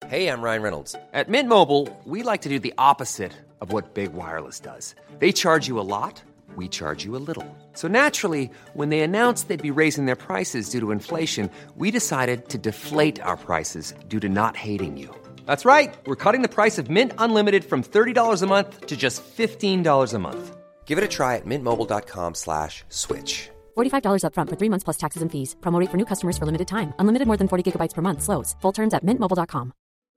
Hey, I'm Ryan Reynolds. At Mint Mobile, we like to do the opposite of what Big Wireless does. They charge you a lot, we charge you a little. So naturally, when they announced they'd be raising their prices due to inflation, we decided to deflate our prices due to not hating you. That's right. We're cutting the price of Mint Unlimited from $30 a month to just $15 a month. Give it a try at mintmobile.com/switch. $45 up front for 3 months plus taxes and fees. Promo rate for new customers for limited time. Unlimited more than 40 gigabytes per month. Slows full terms at mintmobile.com.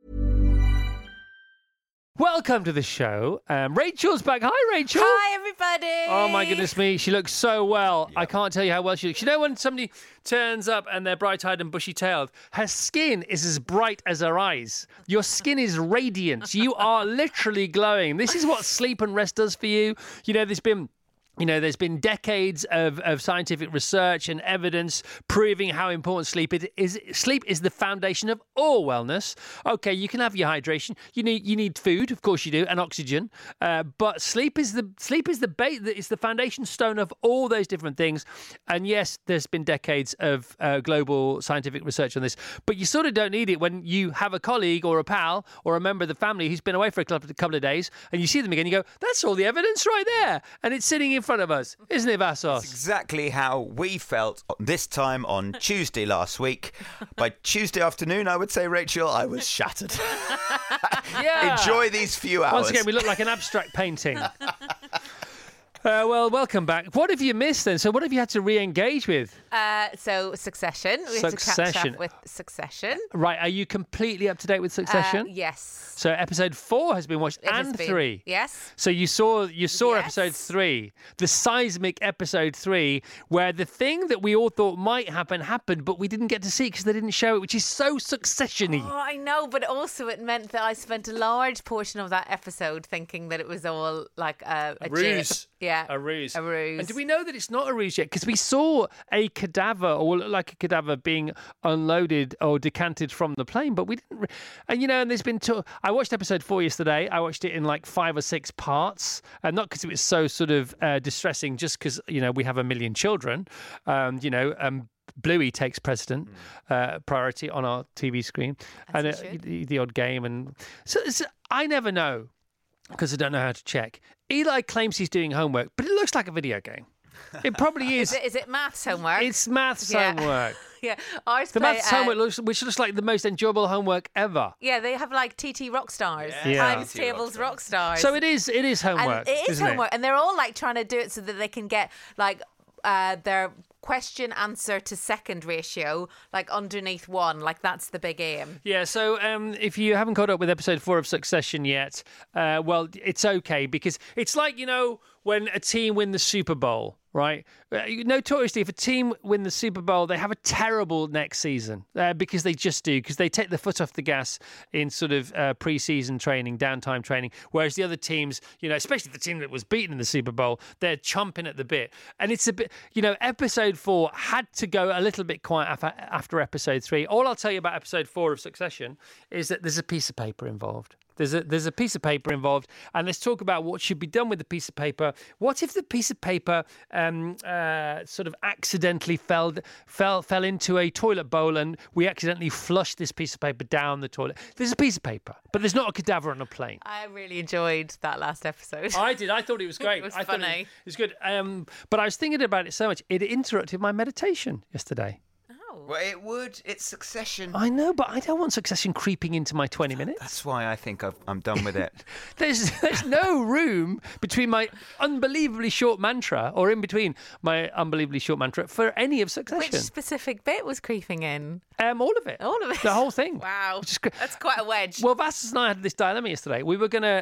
Welcome to the show. Rachel's back. Hi, Rachel. Hi, everybody. Oh, my goodness me. She looks so well. Yep. I can't tell you how well she looks. You know when somebody turns up and they're bright-eyed and bushy-tailed? Her skin is as bright as her eyes. Your skin is radiant. You are literally glowing. This is what sleep and rest does for you. You know, there's been decades of scientific research and evidence proving how important sleep is. Sleep is the foundation of all wellness. Okay, you can have your hydration. You need food, of course you do, and oxygen. But sleep is the foundation stone of all those different things. And yes, there's been decades of global scientific research on this. But you sort of don't need it when you have a colleague or a pal or a member of the family who's been away for a couple of days, and you see them again. You go, that's all the evidence right there, and it's sitting in front of us, isn't it, Vassos? That's exactly how we felt this time on Tuesday last week. By Tuesday afternoon, I would say, Rachel, I was shattered. Yeah. Enjoy these few hours. Once again, we look like an abstract painting. Well, welcome back. What have you missed then? So what have you had to re-engage with? So Succession. We had to catch up with Succession. Right. Are you completely up to date with Succession? Yes. So episode 4 has been watched and 3. Yes. So you saw Yes. episode 3, the seismic episode 3, where the thing that we all thought might happen happened, but we didn't get to see it because they didn't show it, which is so Succession-y. Oh, I know, but also it meant that I spent a large portion of that episode thinking that it was all like a ruse. Yeah. A ruse. A ruse. And do we know that it's not a ruse yet? Because we saw a cadaver, or what looked like a cadaver, being unloaded or decanted from the plane, but we didn't. And, and there's been I watched episode 4 yesterday. I watched it in like 5 or 6 parts, and not because it was so sort of distressing, just because, we have a million children. Bluey takes precedent, priority on our TV screen, and the odd game. And so I never know, because I don't know how to check. Eli claims he's doing homework, but it looks like a video game. It probably is. Is it maths homework? It's maths homework. Yeah. The maths homework which looks like the most enjoyable homework ever. Yeah, they have like TT Rockstars, times tables Rockstars. So it is homework. And it is homework, and they're all like trying to do it so that they can get like their question answer to second ratio like underneath 1, like that's the big aim. Yeah, so if you haven't caught up with episode 4 of Succession yet, well, it's okay, because it's like, when a team win the Super Bowl, right? Notoriously, if a team win the Super Bowl, they have a terrible next season because they just do, because they take the foot off the gas in sort of pre-season training, downtime training, whereas the other teams, especially the team that was beaten in the Super Bowl, they're chomping at the bit. And it's a bit, episode 4 had to go a little bit quiet after episode 3. All I'll tell you about episode 4 of Succession is that there's a piece of paper involved. There's a piece of paper involved, and let's talk about what should be done with the piece of paper. What if the piece of paper sort of accidentally fell into a toilet bowl, and we accidentally flushed this piece of paper down the toilet? There's a piece of paper, but there's not a cadaver on a plane. I really enjoyed that last episode. I did. I thought it was great. It was funny. It was good. But I was thinking about it so much, it interrupted my meditation yesterday. Well, it would. It's Succession. I know, but I don't want Succession creeping into my 20 minutes. That's why I think I'm done with it. There's no room between my unbelievably short mantra, or in between my unbelievably short mantra, for any of Succession. Which specific bit was creeping in? All of it. All of it. The whole thing. Wow. That's quite a wedge. Well, Vassos and I had this dilemma yesterday. We were gonna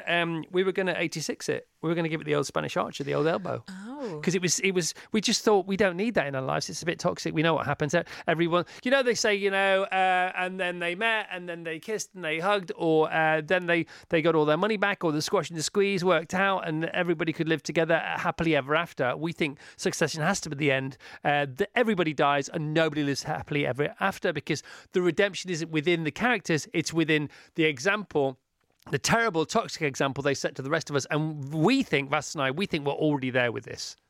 86 it. We were going to give it the old Spanish Archer, the old elbow. Oh. Because it was. We just thought we don't need that in our lives. It's a bit toxic. We know what happens. Everyone, they say, and then they met, and then they kissed, and they hugged, or then they got all their money back, or the squash and the squeeze worked out, and everybody could live together happily ever after. We think Succession has to be the end. That everybody dies and nobody lives happily ever after, because the redemption isn't within the characters; it's within the example. The terrible, toxic example they set to the rest of us. And we think, Vas and I, we're already there with this.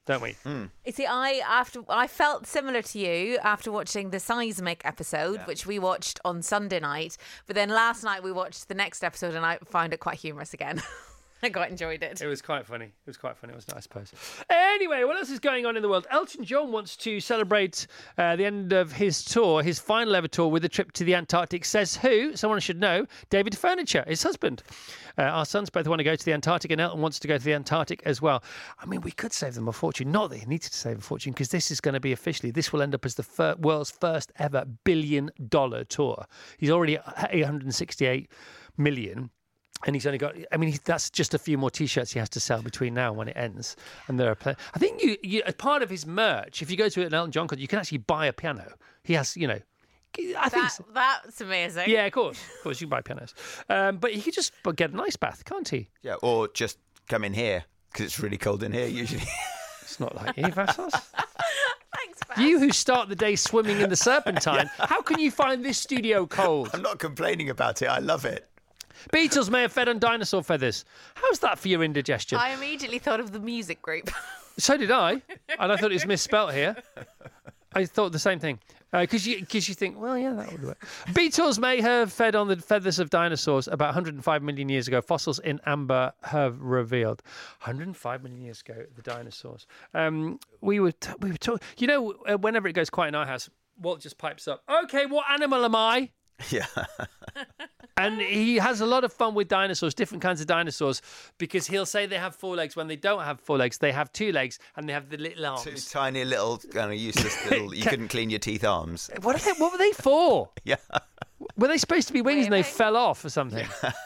don't we? You see, I felt similar to you after watching the Seismic episode, which we watched on Sunday night. But then last night we watched the next episode, and I found it quite humorous again. I quite enjoyed it. It was quite funny. It was nice, I suppose. Anyway, what else is going on in the world? Elton John wants to celebrate the end of his tour, his final ever tour, with a trip to the Antarctic. Says who? Someone should know. David Furniture, his husband. Our sons both want to go to the Antarctic, and Elton wants to go to the Antarctic as well. I mean, we could save them a fortune. Not that he needed to save a fortune, because this is going to be officially, this will end up as the world's first ever $1 billion tour. He's already at 868 million. And he's only got, I mean, that's just a few more T-shirts he has to sell between now and when it ends. And there are, I think you as part of his merch, if you go to an Elton John concert, you can actually buy a piano. He has, I think that's amazing. Yeah, of course, you can buy pianos. But he could just get an ice bath, can't he? Yeah, or just come in here, because it's really cold in here usually. It's not like you, Vassos. Thanks, Vas. You who start the day swimming in the Serpentine, how can you find this studio cold? I'm not complaining about it. I love it. Beatles may have fed on dinosaur feathers. How's that for your indigestion? I immediately thought of the music group. So did I. And I thought it was misspelt here. I thought the same thing. Because you think, well, yeah, that would work. Beetles may have fed on the feathers of dinosaurs about 105 million years ago. Fossils in amber have revealed. 105 million years ago, the dinosaurs. We were talking. Whenever it goes quiet in our house, Walt just pipes up, okay, what animal am I? Yeah. And he has a lot of fun with dinosaurs, different kinds of dinosaurs, because he'll say they have 4 legs when they don't have 4 legs. They have 2 legs and they have the little arms. 2 tiny little, kind of useless little, you couldn't clean your teeth arms. What were they for? Yeah. Were they supposed to be wings and they Waving? fell off or something?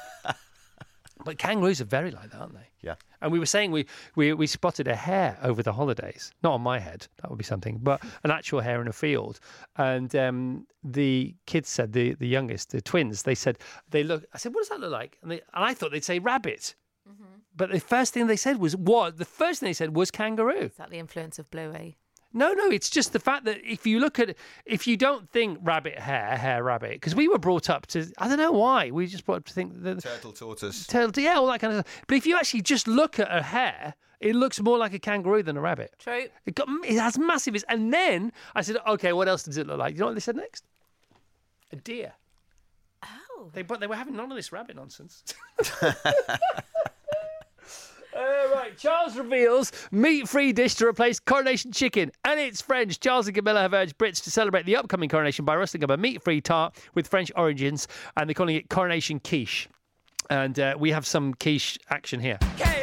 But kangaroos are very like that, aren't they? Yeah. And we were saying we spotted a hare over the holidays. Not on my head, that would be something, but an actual hare in a field. And the kids said, the youngest, the twins, they said, I said, what does that look like? And I thought they'd say rabbit. Mm-hmm. But the first thing they said was what? The first thing they said was kangaroo. Is that the influence of Bluey? No, it's just the fact that if you don't think rabbit, hare, rabbit, because we were brought up to, I don't know why, we just brought up to think that Turtle, tortoise. yeah, all that kind of stuff. But if you actually just look at a hare, it looks more like a kangaroo than a rabbit. True. It has massive ears. And then I said, okay, what else does it look like? You know what they said next? A deer. Oh. But they were having none of this rabbit nonsense. Right, Charles reveals meat-free dish to replace coronation chicken, and it's French. Charles and Camilla have urged Brits to celebrate the upcoming coronation by rustling up a meat-free tart with French origins, and they're calling it Coronation Quiche. And we have some quiche action here.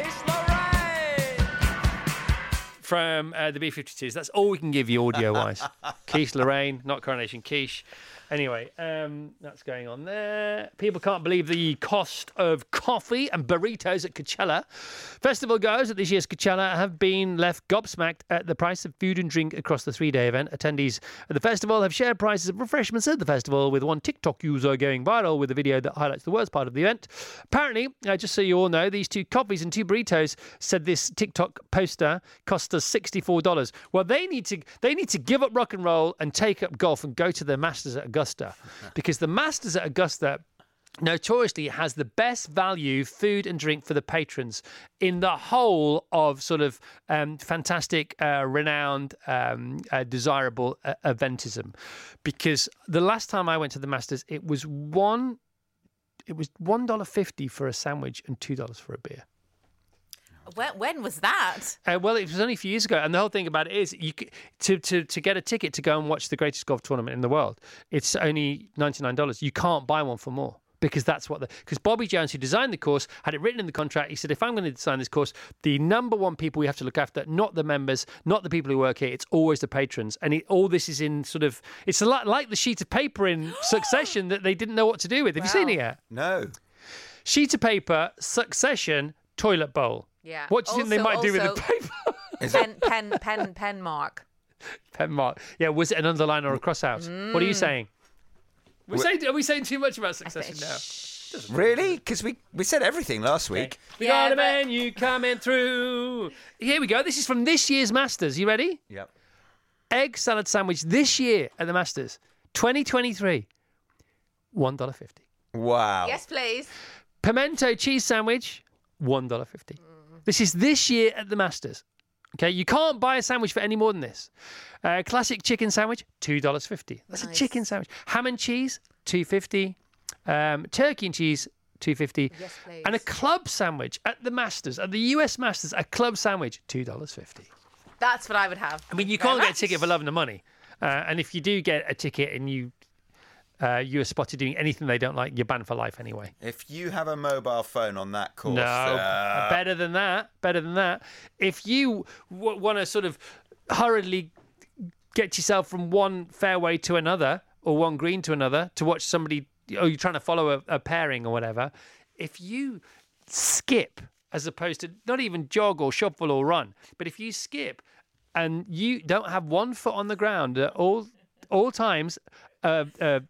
From the B-52s. That's all we can give you audio-wise. Quiche Lorraine, not Coronation Quiche. Anyway, that's going on there. People can't believe the cost of coffee and burritos at Coachella. Festival goers at this year's Coachella have been left gobsmacked at the price of food and drink across the 3-day event. Attendees at the festival have shared prices of refreshments at the festival, with one TikTok user going viral with a video that highlights the worst part of the event. Apparently, just so you all know, these 2 coffees and 2 burritos, said this TikTok poster, cost us $64. Well, they need to give up rock and roll and take up golf and go to the Masters at Augusta, because the Masters at Augusta notoriously has the best value food and drink for the patrons in the whole of sort of fantastic, renowned, desirable eventism. Because the last time I went to the Masters, it was $1.50 for a sandwich and $2 for a beer. When was that? Well, it was only a few years ago, and the whole thing about it is, to get a ticket to go and watch the greatest golf tournament in the world, it's only $99. You can't buy one for more, because that's what because Bobby Jones, who designed the course, had it written in the contract. He said, if I'm going to design this course, the number one people we have to look after, not the members, not the people who work here, it's always the patrons. And all this is in sort of, it's a lot like the sheet of paper in Succession that they didn't know what to do with. Have you seen it yet? No. Sheet of paper, Succession, toilet bowl. Yeah. What do you think they might do with the paper? Pen mark. Pen mark. Yeah, was it an underline or a cross out? What are you saying? Are we saying too much about Succession now? Really? Because we said everything last week. We got a menu coming through. Here we go. This is from this year's Masters. You ready? Yep. Egg salad sandwich this year at the Masters, 2023, $1.50. Wow. Yes, please. Pimento cheese sandwich, $1.50. This is this year at the Masters. Okay, you can't buy a sandwich for any more than this. Classic chicken sandwich, $2.50. That's a chicken sandwich. Ham and cheese, $2.50. Turkey and cheese, $2.50. Yes, please. And a club sandwich at the Masters, at the US Masters, a club sandwich, $2.50. That's what I would have. I mean, you can't get a ticket for love nor money. And if you do get a ticket and you are spotted doing anything they don't like, you're banned for life anyway. If you have a mobile phone on that course... No, better than that. Better than that. If you want to sort of hurriedly get yourself from one fairway to another or one green to another to watch somebody, or you're trying to follow a pairing or whatever, if you skip as opposed to not even jog or shuffle or run, but if you skip and you don't have one foot on the ground at all times, what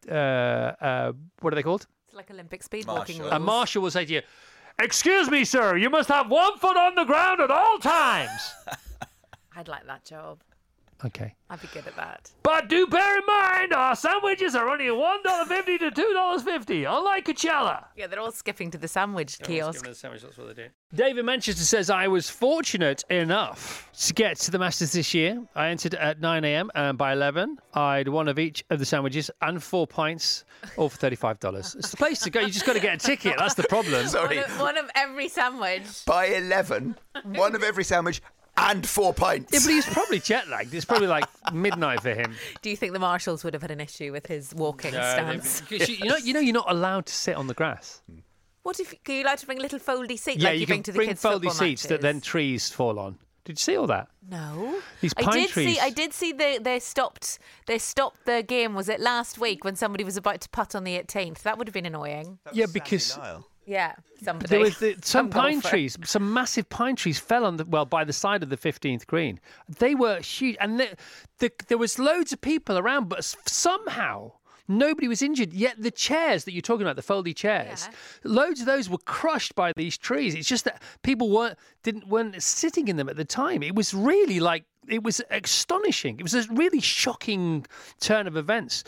are they called? It's like Olympic speed walking rules. A marshal will say to you, "Excuse me, sir, you must have one foot on the ground at all times." I'd like that job. Okay. I'd be good at that. But do bear in mind, our sandwiches are only $1.50 to $2.50, unlike Coachella. Yeah, they're all skipping to the sandwich kiosk. That's what they do. David Manchester says, I was fortunate enough to get to the Masters this year. I entered at 9 a.m. and by 11, I'd one of each of the sandwiches and 4 pints, all for $35. It's the place to go. You just got to get a ticket. That's the problem. Sorry. One of every sandwich. By 11, one of every sandwich and 4 pints. Yeah, but he's probably jet lagged. It's probably like midnight for him. Do you think the marshals would have had an issue with his walking stance? You're not allowed to sit on the grass. What if are you allowed to bring a little foldy seat Yeah, like you bring can to the bring kids' foldy football seats that matches? then trees fall on. Did you see all that? No. These pine trees. I did see they stopped the game. Was it last week when somebody was about to putt on the 18th? That would have been annoying. Yeah, because Yeah, somebody. there was some pine golfer. trees, some massive pine trees fell on by the side of the 15th green. They were huge, and there was loads of people around, but somehow nobody was injured. Yet the chairs that you're talking about, the foldy chairs, loads of those were crushed by these trees. It's just that people weren't sitting in them at the time. It was really it was astonishing. It was a really shocking turn of events.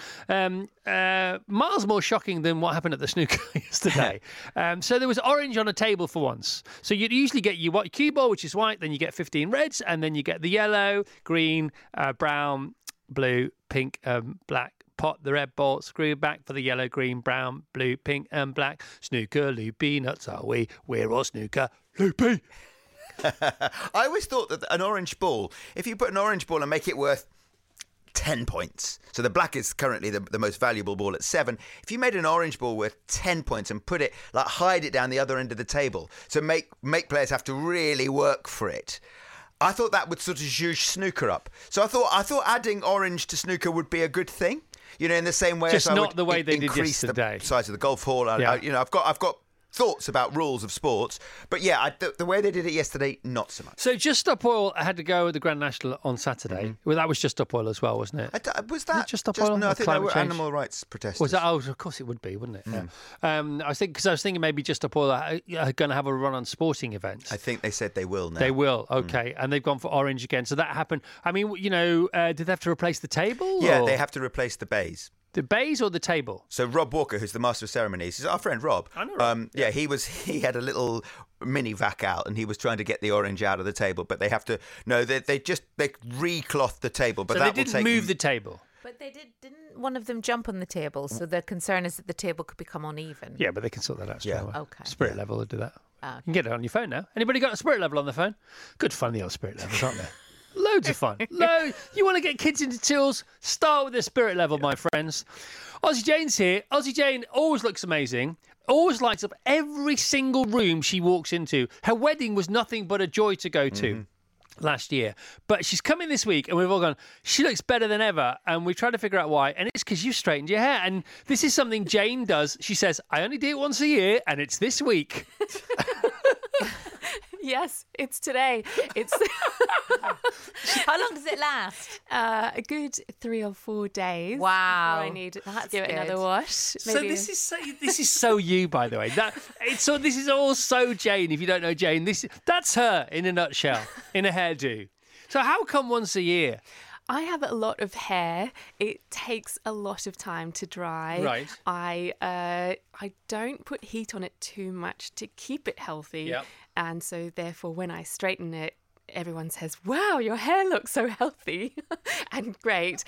Miles more shocking than what happened at the snooker yesterday. So there was orange on a table for once. So you'd usually get your cue ball, which is white, then you get 15 reds, and then you get the yellow, green, brown, blue, pink, black. Pot the red ball, screw back for the yellow, green, brown, blue, pink, and black. Snooker loopy nuts are we? We're all snooker loopy. I always thought that an orange ball, if you put an orange ball and make it worth 10 points, so the black is currently the most valuable ball at 7. If you made an orange ball worth 10 points and put it, hide it down the other end of the table, so make players have to really work for it, I thought that would sort of zhuzh snooker up. So I thought adding orange to snooker would be a good thing. You know, in the same way Just as I not would the way they did increase yesterday. the size of the golf hall. Yeah. I've got thoughts about rules of sports, but yeah, the way they did it yesterday, not so much. So Just Stop Oil had to go with the Grand National on Saturday. Well, that was Just Stop Oil as well, wasn't it? Was that Just Stop Oil? No, Or I think they climate were change? animal rights protesters. Was that? Oh, of course it would be, wouldn't it? Yeah. I was thinking maybe Just Stop Oil are going to have a run on sporting events. I think they said they will now. They will, okay. And they've gone for orange again. So that happened. I mean, did they have to replace the table? Yeah, or? they have to replace the bays. The bays or the table? So Rob Walker, who's the master of ceremonies, is our friend Rob. I know Rob. Yeah, he had a little mini vac out, and he was trying to get the orange out of the table, but they have to. No, they recloth the table, but So that they will didn't take move the table. But didn't one of them jump on the table? So the concern is that the table could become uneven. Yeah, but they can sort that out straight Yeah. away. Okay. Spirit Level will do that. Okay. You can get it on your phone now. Anybody got a Spirit Level on their phone? Good fun, the old Spirit Levels, aren't they? Loads of fun. You want to get kids into tools? Start with the Spirit Level, my friends. Aussie Jane's here. Aussie Jane always looks amazing. Always lights up every single room she walks into. Her wedding was nothing but a joy to go to. Last year, but she's coming this week and we've all gone, she looks better than ever, and we try to figure out why, and it's because you've straightened your hair. And this is something Jane does. She says, I only do it once a year and it's this week. Yes, it's today. It's How long does it last? a good 3 or 4 days. Wow. Before I need to That's give it good. another wash. So Maybe- this is so you, by the way. This is all so Jane. If you don't know Jane, that's her in a nutshell, in a hairdo. So how come once a year? I have a lot of hair. It takes a lot of time to dry. Right. I don't put heat on it too much to keep it healthy. Yep. And so therefore when I straighten it, everyone says, wow, your hair looks so healthy and great.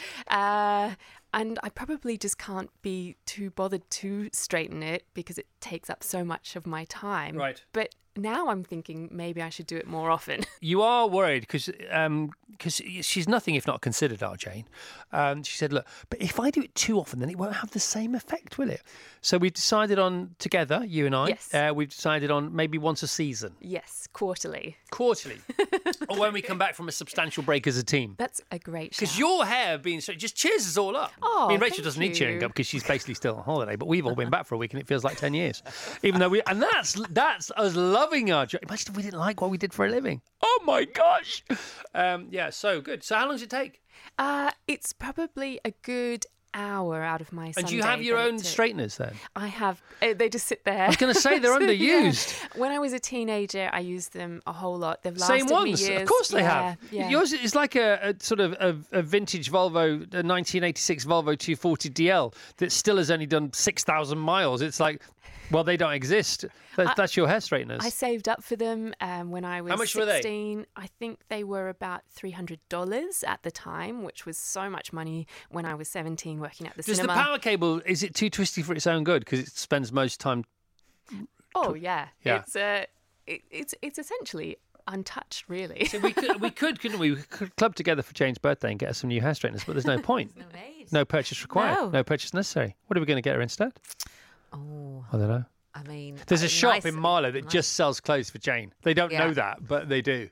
And I probably just can't be too bothered to straighten it because it takes up so much of my time. Right. But now I'm thinking maybe I should do it more often. You are worried because she's nothing if not considered, our Jane. She said, look, but if I do it too often, then it won't have the same effect, will it? So we've decided on, together, you and I, Yes. we've decided on maybe once a season. Yes, quarterly. Quarterly. Or when we come back from a substantial break as a team. That's a great Because shout. your hair being so just cheers us all up. Oh, I mean, Rachel thank doesn't need cheering you. up because she's basically still on holiday, but we've all been back for a week and it feels like 10 years. Even though and that's us loving our job. Imagine if we didn't like what we did for a living. Oh my gosh. Yeah, so good. So how long does it take? It's probably a good hour out of my Sunday. And do you have your that own it took. straighteners then? I have. They just sit there. I was going to say they're So, yeah. underused. When I was a teenager, I used them a whole lot. They've lasted Same me ones, years. of course they Yeah, have. yeah. Yours is like a sort of a vintage Volvo, a 1986 Volvo 240 DL that still has only done 6,000 miles. It's like, well, they don't exist. That's your hair straighteners. I saved up for them when I was much were they? 16. I think they were about $300 at the time, which was so much money when I was 17 working at the Does cinema. the power cable, is it too twisty for its own good? Because it spends most time... Oh, yeah. Yeah. It's essentially untouched, really. So we could, couldn't we? We could club together for Jane's birthday and get her some new hair straighteners, but there's no point. No need. No purchase required. No. No purchase necessary. What are we going to get her instead? Oh, I don't know. I mean, There's a shop nice- in Marlow that nice. just sells clothes for Jane. They don't Yeah. know that, but they do.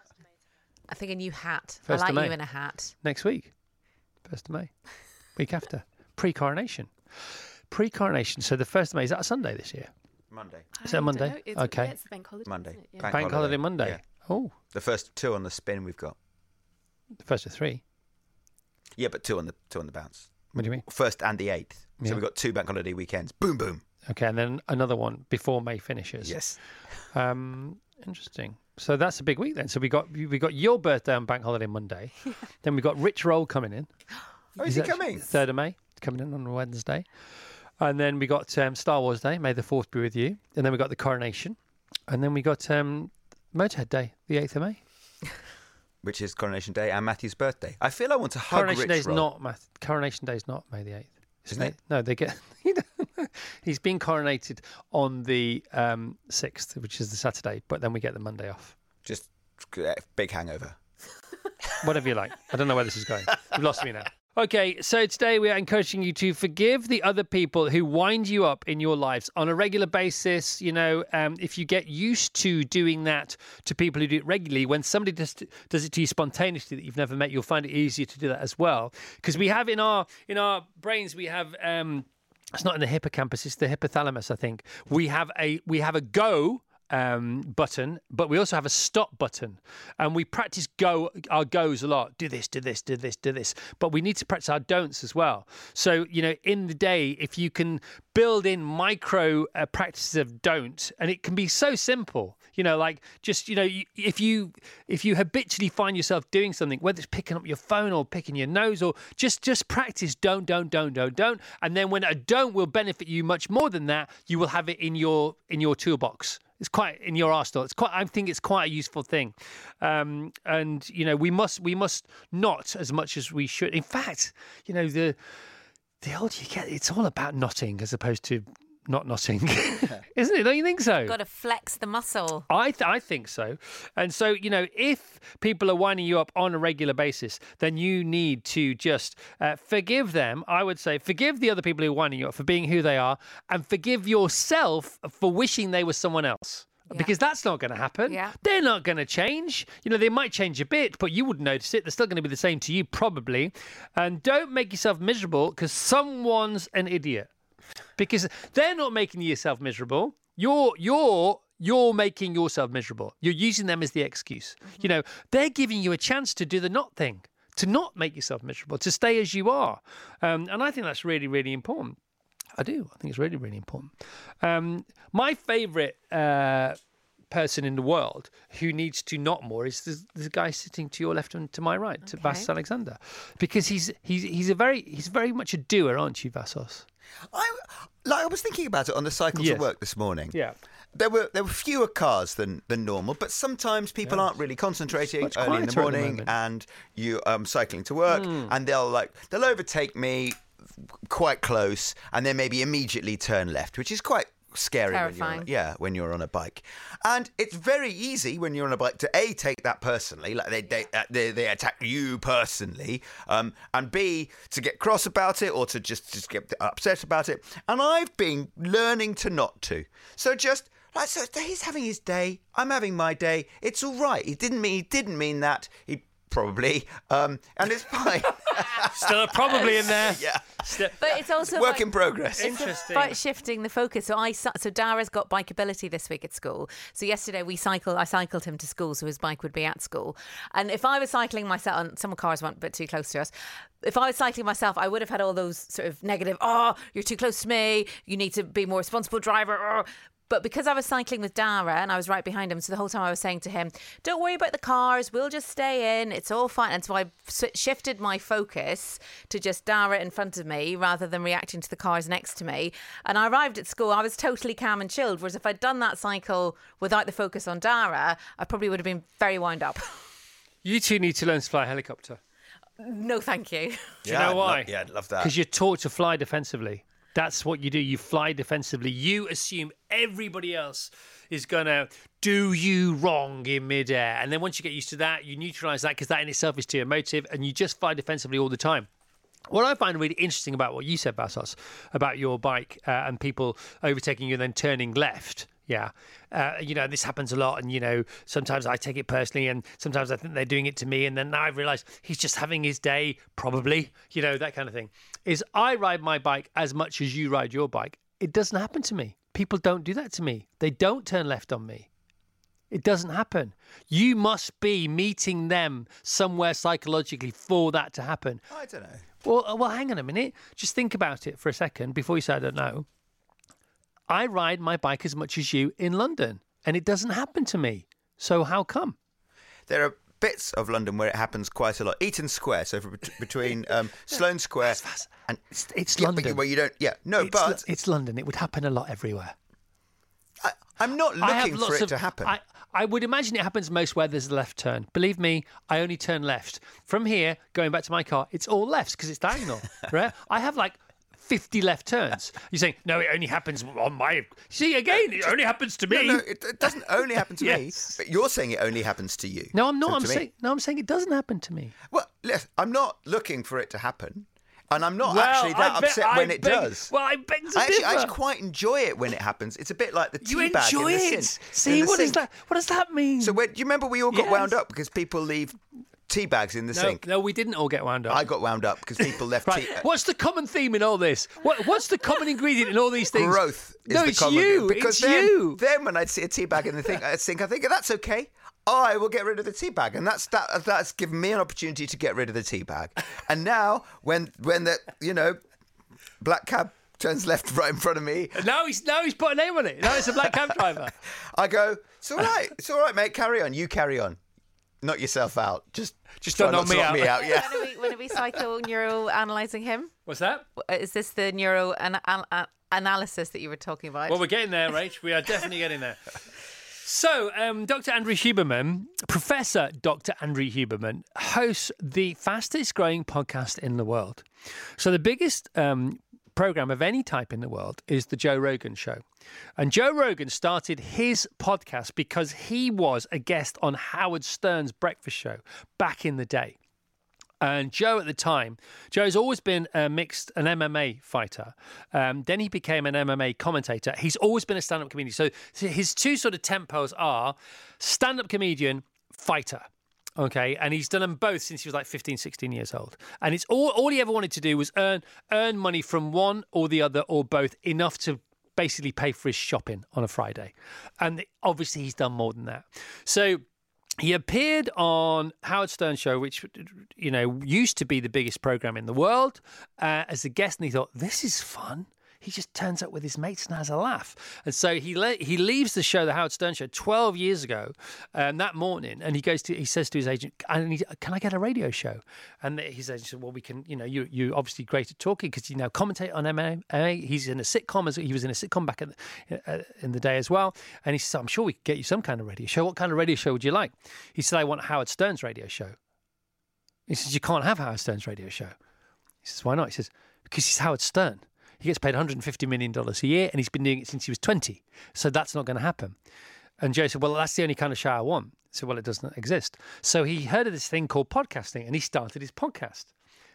I think a new hat. First I of like May. you in a hat. Next week, 1st of May, week after. Pre-coronation. Pre-coronation. So the 1st of May, is that a Sunday this year? Monday. Is that I don't Monday? know. Okay. Yeah, it's the bank holiday. Monday. Isn't it? Yeah. Bank Bank holiday Monday. Yeah. Oh, The first 2 on the spin we've got. the 1st of 3. Yeah, but 2 on the bounce. What do you mean? First and the 8th. Yeah. So we've got 2 bank holiday weekends. Boom, boom. Okay, and then another one before May finishes. Yes. Interesting. So that's a big week then. So we got your birthday on Bank Holiday Monday. Then we got Rich Roll coming in. Oh, is he that coming? 3rd of May, coming in on Wednesday. And then we got Star Wars Day, May the 4th be with you. And then we got the coronation. And then we got Motorhead Day, the 8th of May. Which is Coronation Day and Matthew's birthday. I feel I want to hug Coronation Rich Day's Roll. not Coronation Day's not May the 8th. Isn't it? No, they get. He's been coronated on the 6th, which is the Saturday, but then we get the Monday off. Just big hangover. Whatever you like. I don't know where this is going. You've lost me now. Okay, so today we are encouraging you to forgive the other people who wind you up in your lives on a regular basis. You know, if you get used to doing that to people who do it regularly, when somebody does it to you spontaneously that you've never met, you'll find it easier to do that as well. Because we have in our brains, we have it's not in the hippocampus, it's the hypothalamus, I think. We have a go button, but we also have a stop button, and we practice our goes a lot. Do this, do this, do this, do this. But we need to practice our don'ts as well. So, you know, in the day, if you can build in micro practices of don't, and it can be so simple. You know, like just, you know, if you habitually find yourself doing something, whether it's picking up your phone or picking your nose, or just practice don't. And then when a don't will benefit you much more than that, you will have it in your toolbox. It's quite in your arsenal. I think it's quite a useful thing. And, you know, we must not as much as we should. In fact, you know, the older you get, it's all about notting as opposed to not notting. Isn't it? Don't you think so? Got to flex the muscle. I think so. And so, you know, if people are winding you up on a regular basis, then you need to just forgive them. I would say forgive the other people who are winding you up for being who they are, and forgive yourself for wishing they were someone else. Yeah. Because that's not going to happen. Yeah. They're not going to change. You know, they might change a bit, but you wouldn't notice it. They're still going to be the same to you, probably. And don't make yourself miserable because someone's an idiot. Because they're not making yourself miserable. You're making yourself miserable. You're using them as the excuse. Mm-hmm. You know, they're giving you a chance to do the not thing, to not make yourself miserable, to stay as you are. And I think that's really, really important. I do. I think it's really, really important. My favourite person in the world who needs to not more is the guy sitting to your left and to my right, to Vassos Alexander, because he's very much a doer, aren't you, Vassos? I was thinking about it on the cycle Yes. to work this morning. Yeah. there were fewer cars than normal, but sometimes people aren't really concentrating Much early in the quieter at the morning, moment. and you cycling to work, and they'll overtake me quite close, and then maybe immediately turn left, which is quite scary when you're on a bike. And it's very easy when you're on a bike to A, take that personally, like they attack you personally, and B, to get cross about it or to just get upset about it. And I've been learning to not to. So just like, so he's having his day, I'm having my day. It's all right. He didn't mean that. He probably, and it's fine. Still a probably in there. Yeah. But it's also Work in progress. Interesting. By shifting the focus. So Dara's got bikeability this week at school. So yesterday I cycled him to school so his bike would be at school. And if I was cycling myself, and some cars went a bit too close to us, if I was cycling myself, I would have had all those sort of negative, you're too close to me, you need to be more responsible driver. But because I was cycling with Dara and I was right behind him, so the whole time I was saying to him, don't worry about the cars, we'll just stay in, it's all fine. And so I shifted my focus to just Dara in front of me rather than reacting to the cars next to me. And I arrived at school, I was totally calm and chilled, whereas if I'd done that cycle without the focus on Dara, I probably would have been very wound up. You two need to learn to fly a helicopter. No, thank you. Do you know why? I'd love that. Because you're taught to fly defensively. That's what you do. You fly defensively. You assume everybody else is going to do you wrong in midair. And then once you get used to that, you neutralise that because that in itself is too emotive and you just fly defensively all the time. What I find really interesting about what you said, Vassos, about your bike and people overtaking you and then turning left. Yeah. This happens a lot. And, sometimes I take it personally and sometimes I think they're doing it to me. And then now I've realised he's just having his day, probably, that kind of thing. Is I ride my bike as much as you ride your bike. It doesn't happen to me. People don't do that to me. They don't turn left on me. It doesn't happen. You must be meeting them somewhere psychologically for that to happen. I don't know. Well, hang on a minute. Just think about it for a second before you say I don't know. I ride my bike as much as you in London, and it doesn't happen to me. So how come? There are bits of London where it happens quite a lot. Eaton Square, so between Sloane Square and it's London. Where you don't, but it's London. It would happen a lot everywhere. I'm not looking for it to happen. I would imagine it happens most where there's a left turn. Believe me, I only turn left. From here, going back to my car, it's all lefts because it's diagonal, right? I have 50 left turns. You're saying, no, it only happens on my... See, again, it only happens to me. No, it doesn't only happen to Yes. me. But you're saying it only happens to you. No, I'm not. So I'm saying it doesn't happen to me. Well, listen, I'm not looking for it to happen. And I'm not actually that upset when it does. Well, I beg to I differ. actually quite enjoy it when it happens. It's a bit like the tea You bag enjoy in the it. sink. See, in the what sink. does that mean? So do you remember we all got Yes. wound up because people leave tea bags in the sink? No, we didn't all get wound up. I got wound up because people left Right. tea. What's the common theme in all this? What's the common ingredient in all these things? Growth is No, the it's common you. because It's then when I'd see a tea bag in the sink, I think that's okay. I will get rid of the tea bag, and that's given me an opportunity to get rid of the tea bag. And now when the black cab turns left right in front of me, Now he's put a name on it. Now it's a black cab driver. I go, it's all right, mate, carry on. You carry on. Knock yourself out. Just try don't not to knock me out. Yeah. When are we psycho neuro-analysing him? What's that? Is this the neuro-analysis that you were talking about? Well, we're getting there, Rach. We are definitely getting there. So, Dr. Andrew Huberman, Professor Dr. Andrew Huberman, hosts the fastest growing podcast in the world. So the biggest program of any type in the world is the Joe Rogan Show. And Joe Rogan started his podcast because he was a guest on Howard Stern's breakfast show back in the day. And Joe at the time, Joe's always been an MMA fighter. Then he became an MMA commentator. He's always been a stand-up comedian. So his two sort of tempos are stand-up comedian, fighter. Okay, and he's done them both since he was 15, 16 years old. And it's all he ever wanted to do was earn money from one or the other or both, enough to basically pay for his shopping on a Friday. And obviously he's done more than that. So he appeared on Howard Stern show, which, used to be the biggest program in the world, as a guest. And he thought, this is fun. he just turns up with his mates and has a laugh. And so he leaves the show, the Howard Stern Show, 12 years ago, that morning, and he says to his agent, "Can I get a radio show?" And his agent said, "Well, we can. You know, you're obviously great at talking because you now commentate on MMA. He's in a sitcom, he was in a sitcom back in the day as well." And he said, "I'm sure we could get you some kind of radio show. What kind of radio show would you like?" He said, "I want Howard Stern's radio show." He says, "You can't have Howard Stern's radio show." He says, "Why not?" He says, "Because he's Howard Stern. He gets paid $150 million a year, and he's been doing it since he was 20. So that's not going to happen." And Joe said, "Well, that's the only kind of show I want." I said, "Well, it doesn't exist." So he heard of this thing called podcasting, and he started his podcast.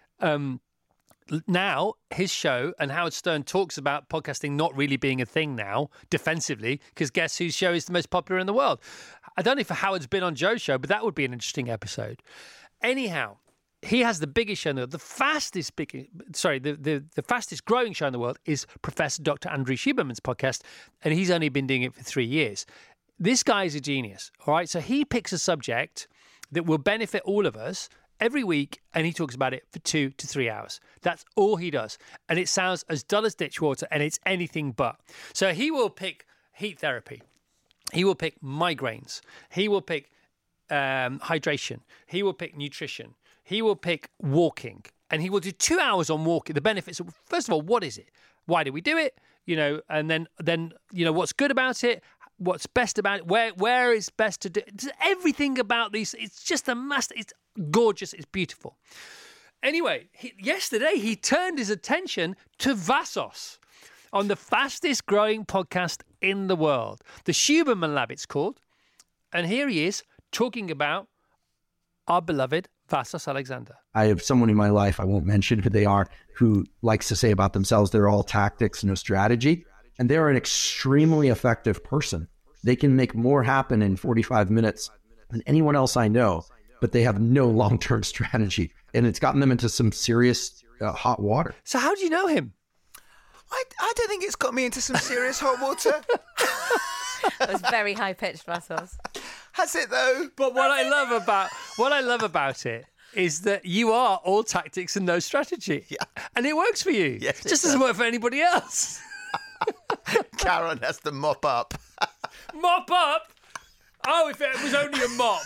Now, his show, and Howard Stern talks about podcasting not really being a thing now, defensively, because guess whose show is the most popular in the world? I don't know if Howard's been on Joe's show, but that would be an interesting episode. Anyhow, he has the biggest show in the world. The fastest growing show in the world is Professor Dr. Andrew Huberman's podcast, and he's only been doing it for 3 years. This guy is a genius, all right? So he picks a subject that will benefit all of us every week, and he talks about it for 2 to 3 hours. That's all he does. And it sounds as dull as ditch water, and it's anything but. So he will pick heat therapy. He will pick migraines. He will pick hydration. He will pick nutrition. He will pick walking. And he will do 2 hours on walking. The benefits of, first of all, what is it? Why do we do it? You know, and then you know, what's good about it? What's best about it? Where is best to do? Everything about these. It's just a must. It's gorgeous. It's beautiful. Anyway, yesterday he turned his attention to Vassos on the fastest growing podcast in the world. The Huberman Lab, it's called. And here he is talking about our beloved Vassos Alexander. I have someone in my life, I won't mention who they are, who likes to say about themselves, they're all tactics, no strategy. And they're an extremely effective person. They can make more happen in 45 minutes than anyone else I know, but they have no long-term strategy. And it's gotten them into some serious hot water. So how do you know him? I don't think it's got me into some serious hot water. It was very high-pitched, Vassos. Has it, though? But what I love about it is that you are all tactics and no strategy. Yeah. And it works for you. Yes, it just doesn't work for anybody else. Karen has to mop up. Mop up? Oh, if it was only a mop.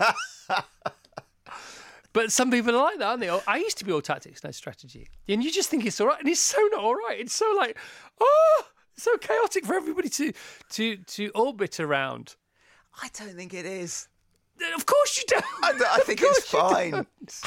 But some people are like that, aren't they? I used to be all tactics, no strategy. And you just think it's all right. And it's so not all right. It's so like, it's so chaotic for everybody to orbit around. I don't think it is. Of course you don't. I think it's fine.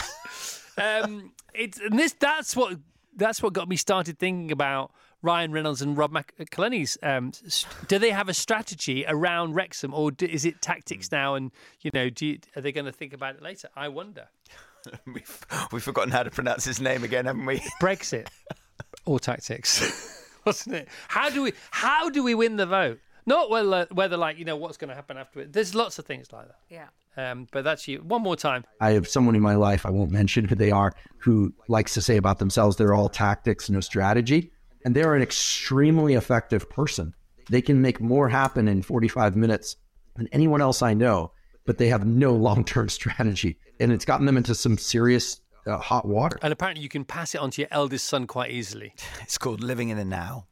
That's what got me started thinking about Ryan Reynolds and Rob McElhenney's. Do they have a strategy around Wrexham, or is it tactics now? And you know, are they going to think about it later? I wonder. We've forgotten how to pronounce his name again, haven't we? Brexit or tactics, wasn't it? How do we win the vote? Not whether like, you know, what's going to happen afterwards. There's lots of things like that. Yeah. But that's you. One more time. I have someone in my life, I won't mention who they are, who likes to say about themselves, they're all tactics, no strategy. And they're an extremely effective person. They can make more happen in 45 minutes than anyone else I know, but they have no long-term strategy. And it's gotten them into some serious hot water. And apparently you can pass it on to your eldest son quite easily. It's called living in the now.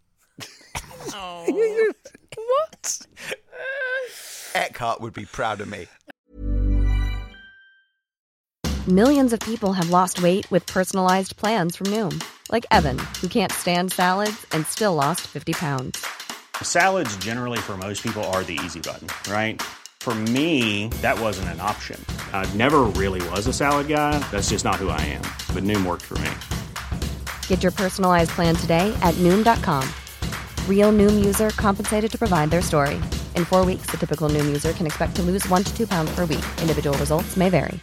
Oh. What? Eckhart would be proud of me. Millions of people have lost weight with personalized plans from Noom. Like Evan, who can't stand salads and still lost 50 pounds. Salads generally for most people are the easy button, right? For me, that wasn't an option. I never really was a salad guy. That's just not who I am. But Noom worked for me. Get your personalized plan today at Noom.com. Real Noom user compensated to provide their story. In 4 weeks, the typical Noom user can expect to lose 1 to 2 pounds per week. Individual results may vary.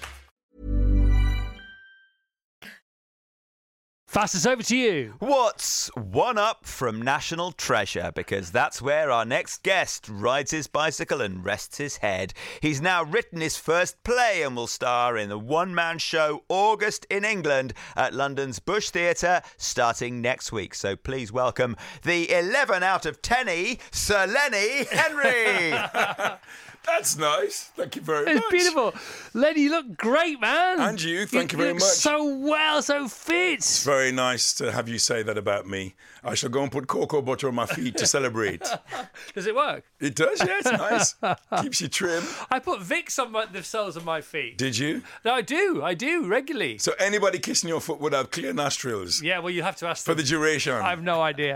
Fastest, over to you. What's one up from National Treasure? Because that's where our next guest rides his bicycle and rests his head. He's now written his first play and will star in the one-man show August in England at London's Bush Theatre starting next week. So please welcome the 11 out of 10-y Sir Lenny Henry. That's nice. Thank you very much. It's beautiful. Lenny, you look great, man. And you, thank you very look much. So well, so fit. It's very nice to have you say that about me. I shall go and put cocoa butter on my feet to celebrate. Does it work? It does, yeah, it's nice. Keeps you trim. I put Vicks on the soles of my feet. Did you? No, I do, regularly. So anybody kissing your foot would have clear nostrils? Yeah, well, you have to ask For them. the duration. I have no idea.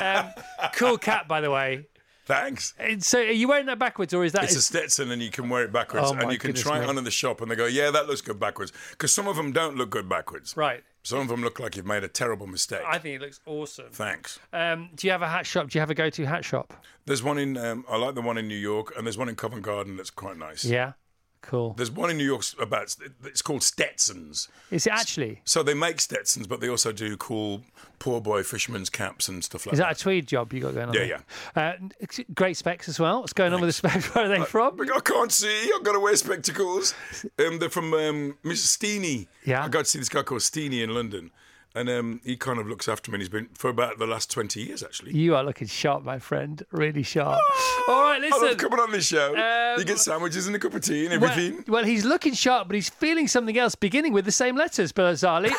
Cool cap, by the way. Thanks. So are you wearing that backwards, or is that... It's a Stetson and you can wear it backwards. Oh, my and you can goodness try it me. on in the shop and they go, yeah, that looks good backwards. Because some of them don't look good backwards. Right. Some of them look like you've made a terrible mistake. I think it looks awesome. Thanks. Do you have a hat shop? Do you have a go-to hat shop? There's one in, I like the one in New York, and there's one in Covent Garden that's quite nice. Yeah. Cool. There's one in New York it's called Stetsons. Is it actually? So they make Stetsons, but they also do cool poor boy fisherman's caps and stuff like Is that a tweed job you got going on? Yeah, there? Great specs as well. What's going on with the specs? Where are they from? I can't see. I've got to wear spectacles. They're from Mr. Steeny. Yeah. I got to see this guy called Steeny in London. And he kind of looks after me, and he's been for about the last 20 years, actually. You are looking sharp, my friend. Really sharp. All right, listen. I love coming on this show. You get sandwiches and a cup of tea and everything. Well, he's looking sharp, but he's feeling something else, beginning with the same letters, bizarrely.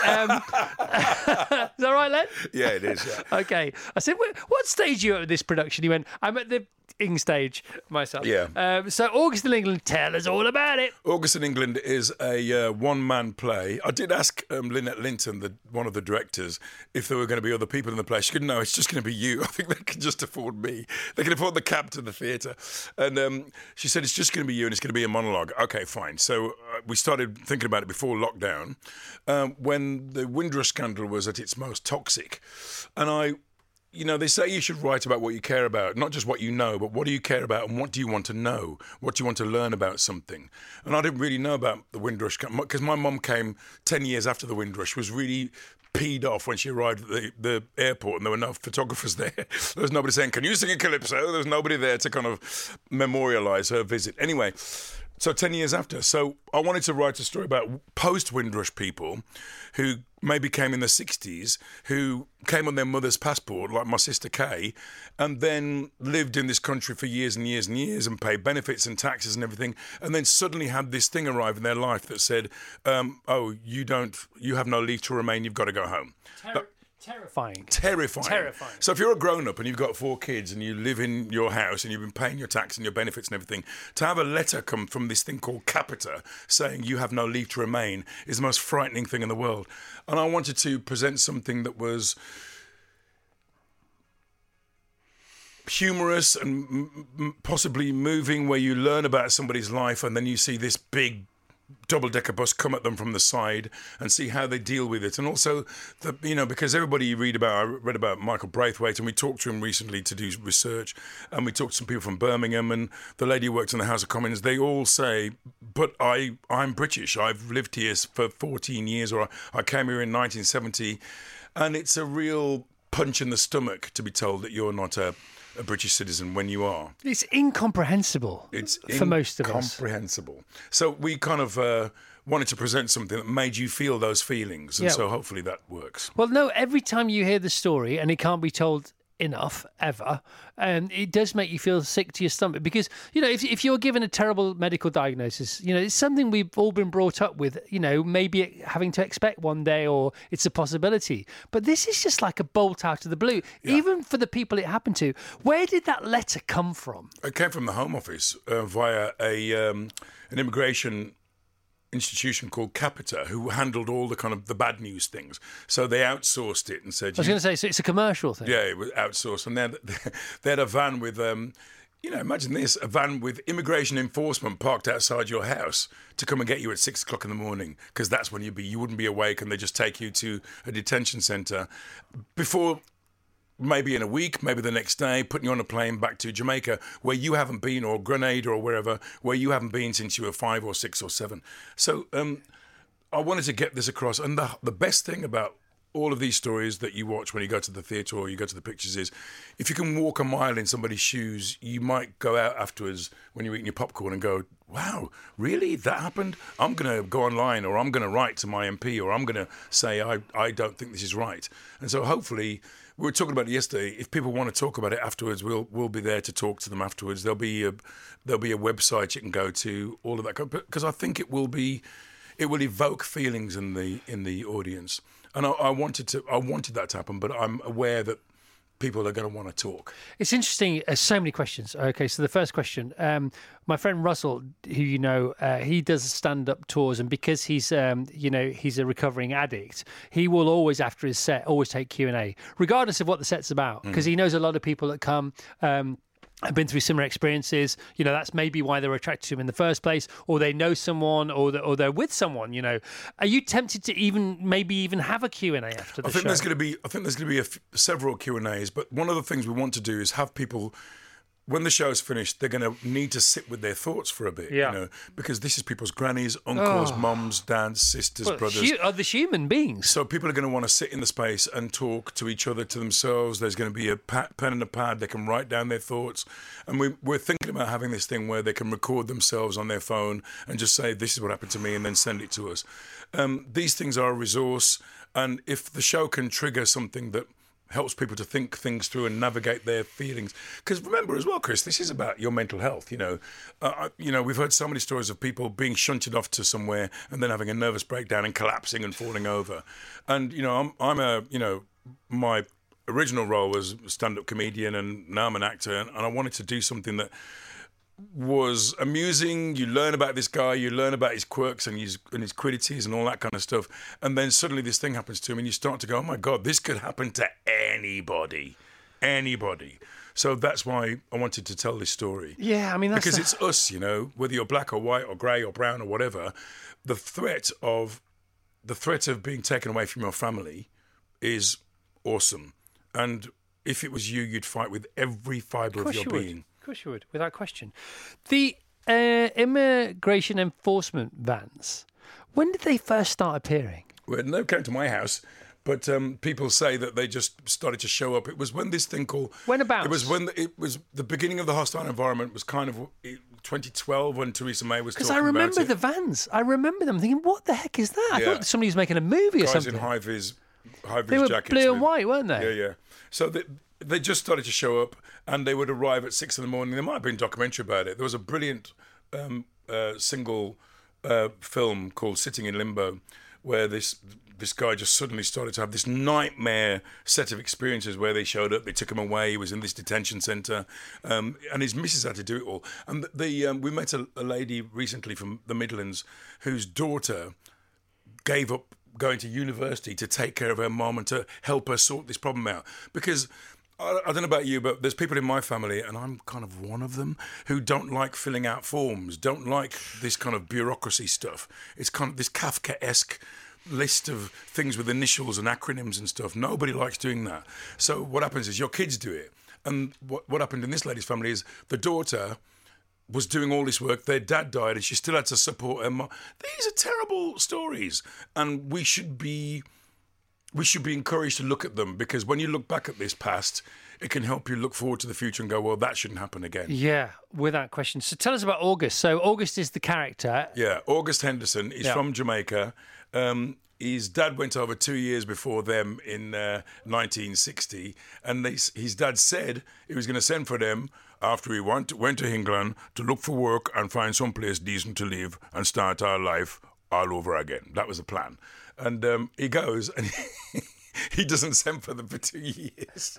Is that right, Len? Yeah, it is, yeah. Okay. I said, what stage are you at with this production? He went, I'm at the ing stage myself. Yeah. So August in England, tell us all about it. August in England is a one-man play. I did ask Lynette Linton, one of the directors, if there were going to be other people in the play. She said, no, it's just going to be you. I think they can just afford me. They can afford the cab to the theatre. And she said, it's just going to be you and it's going to be a monologue. Okay, fine. So we started thinking about it before lockdown, when the Windrush scandal was at its most toxic. And they say you should write about what you care about, not just what you know, but what do you care about and what do you want to know? What do you want to learn about something? And I didn't really know about the Windrush, because my mum came 10 years after the Windrush, was really peed off when she arrived at the airport and there were no photographers there. There was nobody saying, can you sing a calypso? There was nobody there to kind of memorialise her visit. Anyway, so 10 years after. So I wanted to write a story about post-Windrush people who maybe came in the 60s, who came on their mother's passport, like my sister Kay, and then lived in this country for years and years and years and paid benefits and taxes and everything, and then suddenly had this thing arrive in their life that said, you have no leave to remain, you've got to go home. Terrifying. So if you're a grown-up and you've got 4 kids and you live in your house and you've been paying your tax and your benefits and everything, to have a letter come from this thing called Capita saying you have no leave to remain is the most frightening thing in the world. And I wanted to present something that was humorous and possibly moving, where you learn about somebody's life and then you see this big double-decker bus come at them from the side and see how they deal with it. And also, because everybody you read about, I read about Michael Braithwaite, and we talked to him recently to do research, and we talked to some people from Birmingham, and the lady who worked in the House of Commons, they all say, but I'm British, I've lived here for 14 years, or I came here in 1970, and it's a real punch in the stomach to be told that you're not a British citizen when you are. It's incomprehensible for most of us. Incomprehensible. So we kind of wanted to present something that made you feel those feelings, and so hopefully that works. Well, no, every time you hear the story, and it can't be told enough ever, and it does make you feel sick to your stomach, because if you're given a terrible medical diagnosis, it's something we've all been brought up with, maybe having to expect one day, or it's a possibility, but this is just like a bolt out of the blue. Even for the people it happened to. Where did that letter come from? It came from the Home Office via an immigration institution called Capita, who handled all the kind of the bad news things. So they outsourced it and said... I was going to say, so it's a commercial thing. Yeah, it was outsourced. And they had a van with, imagine this, a van with immigration enforcement parked outside your house to come and get you at 6 o'clock in the morning, because that's when you wouldn't be awake, and they just take you to a detention centre before... maybe in a week, maybe the next day, putting you on a plane back to Jamaica, where you haven't been, or Grenada or wherever, where you haven't been since you were 5 or 6 or 7. So I wanted to get this across. And the best thing about all of these stories that you watch when you go to the theatre or you go to the pictures is, if you can walk a mile in somebody's shoes, you might go out afterwards when you're eating your popcorn and go, wow, really? That happened? I'm going to go online, or I'm going to write to my MP, or I'm going to say, I don't think this is right. And so hopefully we were talking about it yesterday. If people want to talk about it afterwards, we'll be there to talk to them afterwards. There'll be a website you can go to, all of that, because I think it will evoke feelings in the audience, and I wanted that to happen. But I'm aware that people are going to want to talk. It's interesting. So many questions. Okay, so the first question, my friend Russell, who you know, he does stand-up tours, and because he's he's a recovering addict, he will always, after his set, always take Q&A, regardless of what the set's about, because he knows a lot of people that come. Have been through similar experiences. You know, that's maybe why they're attracted to him in the first place, or they know someone, or they're with someone. You know, are you tempted to even have a Q&A after the show? I think there's going to be several Q&As, but one of the things we want to do is have people, when the show's finished, they're going to need to sit with their thoughts for a bit, you know, because this is people's grannies, uncles, mums, dads, sisters, brothers. Other human beings. So people are going to want to sit in the space and talk to each other, to themselves. There's going to be a pen and a pad. They can write down their thoughts. And we're thinking about having this thing where they can record themselves on their phone and just say, this is what happened to me, and then send it to us. These things are a resource. And if the show can trigger something that helps people to think things through and navigate their feelings. Because remember as well, Chris, this is about your mental health. You know, we've heard so many stories of people being shunted off to somewhere and then having a nervous breakdown and collapsing and falling over. And my original role was stand-up comedian, and now I'm an actor, and I wanted to do something that was amusing. You learn about this guy, you learn about his quirks and his quiddities and all that kind of stuff, and then suddenly this thing happens to him and you start to go, oh my God, this could happen to anybody. So that's why I wanted to tell this story. Yeah, I mean, that's because it's us, you know, whether you're black or white or grey or brown or whatever, the threat of being taken away from your family is awesome. And if it was you, you'd fight with every fibre of your being. Of course you would, without question. The immigration enforcement vans, when did they first start appearing? Well, they never came to my house, but people say that they just started to show up. It was when this thing called... When about? It was the beginning of the hostile environment was kind of 2012 when Theresa May was talking about it. Because I remember the vans. I remember them thinking, what the heck is that? I thought somebody was making a movie or something. Guys in high-vis jackets. They were blue and white, weren't they? Yeah. So they just started to show up, and they would arrive at 6 a.m. There might have been a documentary about it. There was a brilliant single film called Sitting in Limbo, where this guy just suddenly started to have this nightmare set of experiences where they showed up, they took him away, he was in this detention centre, and his missus had to do it all. And we met a lady recently from the Midlands whose daughter gave up going to university to take care of her mom and to help her sort this problem out. Because I don't know about you, but there's people in my family, and I'm kind of one of them, who don't like filling out forms, don't like this kind of bureaucracy stuff. It's kind of this Kafkaesque list of things with initials and acronyms and stuff. Nobody likes doing that. So what happens is your kids do it. And what happened in this lady's family is the daughter was doing all this work. Their dad died and she still had to support her mom. These are terrible stories. And we should be encouraged to look at them, because when you look back at this past, it can help you look forward to the future and go, well, that shouldn't happen again. Yeah, without question. So tell us about August. So August is the character. Yeah, August Henderson is from Jamaica. His dad went over 2 years before them in 1960, and his dad said he was going to send for them after he went to England to look for work and find some place decent to live and start our life all over again. That was the plan. And he goes and he doesn't send for them for 2 years.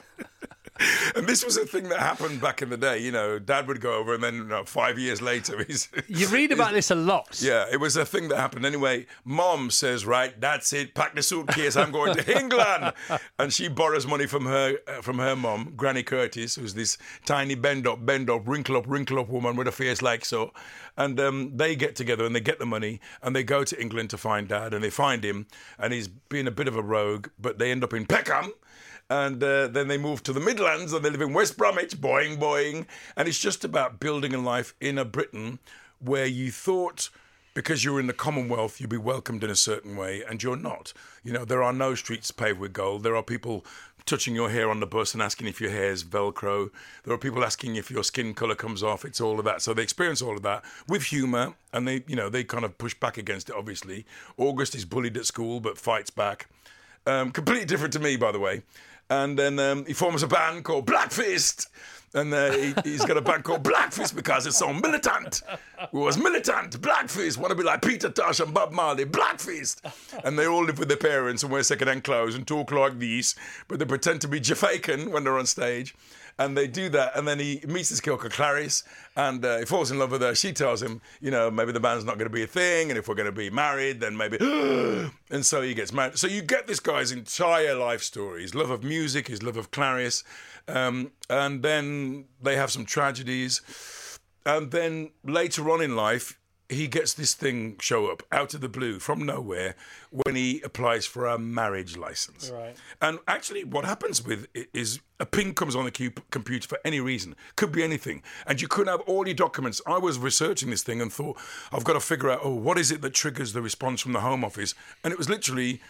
And this was a thing that happened back in the day. You know, Dad would go over and then 5 years later... You read about this a lot. Yeah, it was a thing that happened. Anyway, Mom says, right, that's it, pack the suitcase, I'm going to England. And she borrows money from her mom, Granny Curtis, who's this tiny bend up, wrinkle up woman with a face like so. And they get together and they get the money and they go to England to find Dad, and they find him, and he's being a bit of a rogue, but they end up in Peckham. And then they move to the Midlands and they live in West Bromwich, boing. And it's just about building a life in a Britain where you thought, because you're in the Commonwealth, you'd be welcomed in a certain way, and you're not. You know, there are no streets paved with gold. There are people touching your hair on the bus and asking if your hair's Velcro. There are people asking if your skin colour comes off. It's all of that. So they experience all of that with humour, and they kind of push back against it, obviously. August is bullied at school but fights back. Completely different to me, by the way. And then he forms a band called Black Fist. And he's got a band called Black Fist because it's so militant. It was militant, Black Fist, want to be like Peter Tosh and Bob Marley, Black Fist. And they all live with their parents and wear second-hand clothes and talk like these, but they pretend to be Jamaican when they're on stage. And they do that, and then he meets this girl called Clarice, and he falls in love with her. She tells him, maybe the band's not going to be a thing, and if we're going to be married, then maybe... And so he gets married. So you get this guy's entire life story, his love of music, his love of Clarice, and then they have some tragedies. And then later on in life, he gets this thing show up out of the blue from nowhere when he applies for a marriage license. Right. And actually what happens with it is a ping comes on the computer for any reason. Could be anything. And you could have all your documents. I was researching this thing and thought, I've got to figure out, what is it that triggers the response from the Home Office? And it was literally,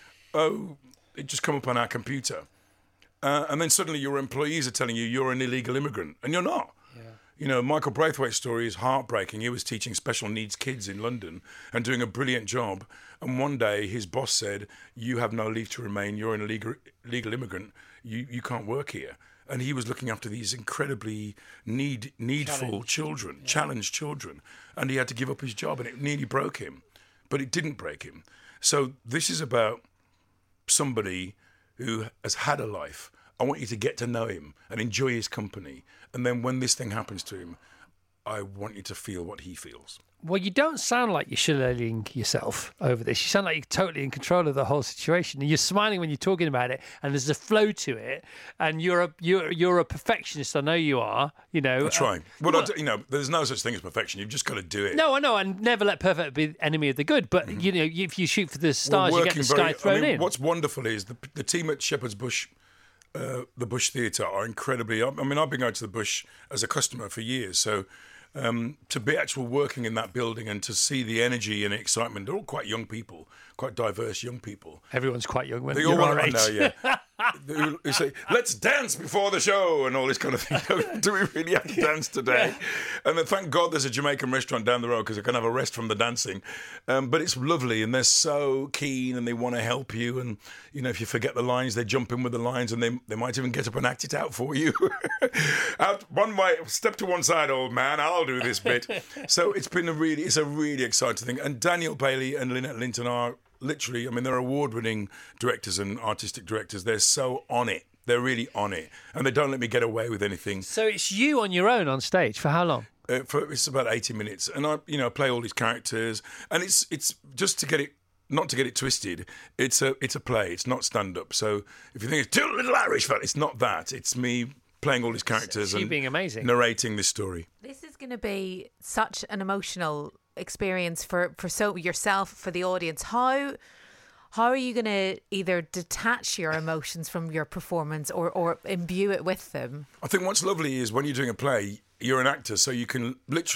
it just come up on our computer. And then suddenly your employees are telling you you're an illegal immigrant. And you're not. Michael Braithwaite's story is heartbreaking. He was teaching special needs kids in London and doing a brilliant job. And one day his boss said, you have no leave to remain. You're an illegal immigrant. You can't work here. And he was looking after these incredibly needful children, challenged children. And he had to give up his job and it nearly broke him. But it didn't break him. So this is about somebody who has had a life. I want you to get to know him and enjoy his company. And then when this thing happens to him, I want you to feel what he feels. Well, you don't sound like you're shilling yourself over this. You sound like you're totally in control of the whole situation. And you're smiling when you're talking about it, and there's a flow to it. And you're a perfectionist. I know you are. I try. There's no such thing as perfection. You've just got to do it. No, I know. And never let perfect be the enemy of the good. But if you shoot for the stars, you get the sky thrown in. What's wonderful is the team at Shepherd's Bush. The Bush Theatre are incredibly... I've been going to the Bush as a customer for years, so to be actually working in that building and to see the energy and excitement, they're all quite young people, quite diverse young people. Everyone's quite young when they you're our age. They say, let's dance before the show and all this kind of thing. Do we really have to dance today? Yeah. And then thank God there's a Jamaican restaurant down the road because I can have a rest from the dancing. But it's lovely and they're so keen and they want to help you. And, if you forget the lines, they jump in with the lines and they might even get up and act it out for you. One way, step to one side, old man, I'll do this bit. So it's a really exciting thing. And Daniel Bailey and Lynette Linton are literally, they're award-winning directors and artistic directors. They're so on it. They're really on it. And they don't let me get away with anything. So it's you on your own on stage for how long? It's about 80 minutes. And I play all these characters. And it's just to get it, not to get it twisted, it's a play. It's not stand-up. So if you think it's two little Irish fellas, it's not that. It's me playing all these characters and being amazing, narrating this story. This is going to be such an emotional experience for yourself, for the audience. How are you going to either detach your emotions from your performance or imbue it with them? I think what's lovely is when you're doing a play, you're an actor, so you can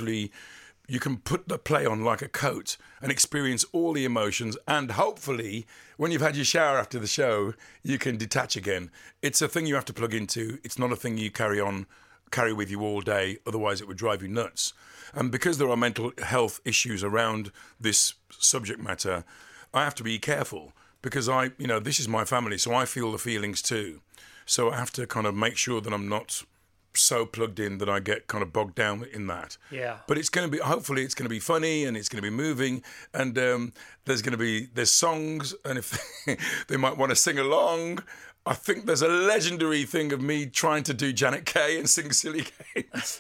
put the play on like a coat and experience all the emotions, and hopefully when you've had your shower after the show, you can detach again. It's a thing you have to plug into. It's not a thing you carry with you all day, otherwise it would drive you nuts. And because there are mental health issues around this subject matter, I have to be careful because this is my family, so I feel the feelings too. So I have to kind of make sure that I'm not so plugged in that I get kind of bogged down in that. Yeah. But hopefully it's going to be funny and it's going to be moving, and there's songs, and if they might want to sing along. I think there's a legendary thing of me trying to do Janet Kay and sing Silly Games.